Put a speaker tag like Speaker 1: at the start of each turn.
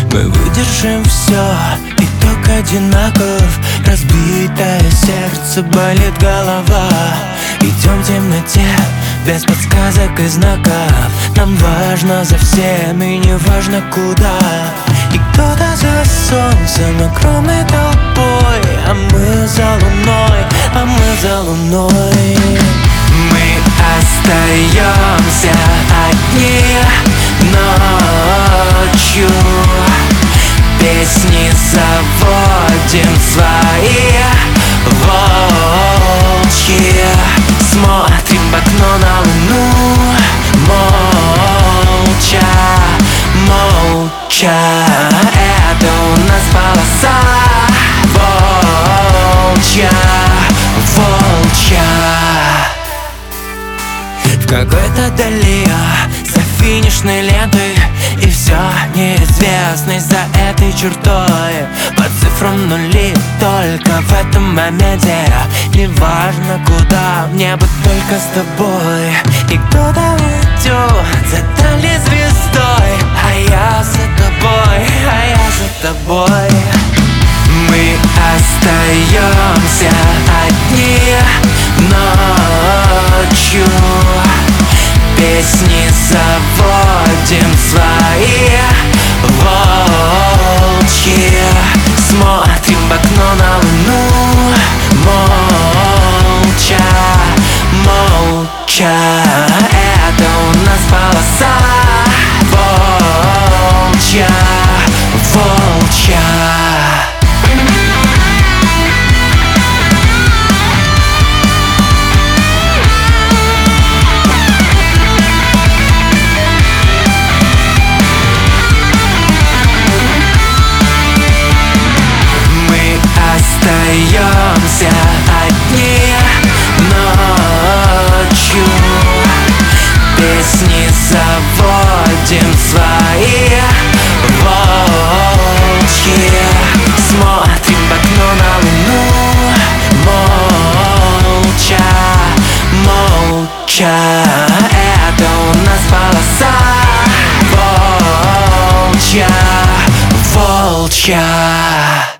Speaker 1: Мы выдержим все, итог одинаков. Разбитое сердце, болит голова. Идем в темноте, без подсказок и знаков. Нам важно за всеми, не важно куда. И кто-то за солнцем огромной толпой, а мы за луной, а мы за луной. Мы остаемся одни ночью, песни заводим свои волчьи. Смотрим в окно на луну, молча, молча. Это у нас полоса волчья, волчья. В какой-то дали за финишной лентой, и все неизвестность за этой чертой. По цифрам нули только в этом моменте. Неважно куда, мне бы только с тобой. И кто-то уйдет за дальней звездой, а я за тобой, а я за тобой. Мы остаемся одни ночью, песни заводим свои волчьи. Смотрим в окно на луну, молча, молча. Это у нас полоса волчья, волчья. Остаемся одни ночью, песни заводим свои волчьи. Смотрим в окно на луну, молча, молча. Это у нас полоса волчья, волчья.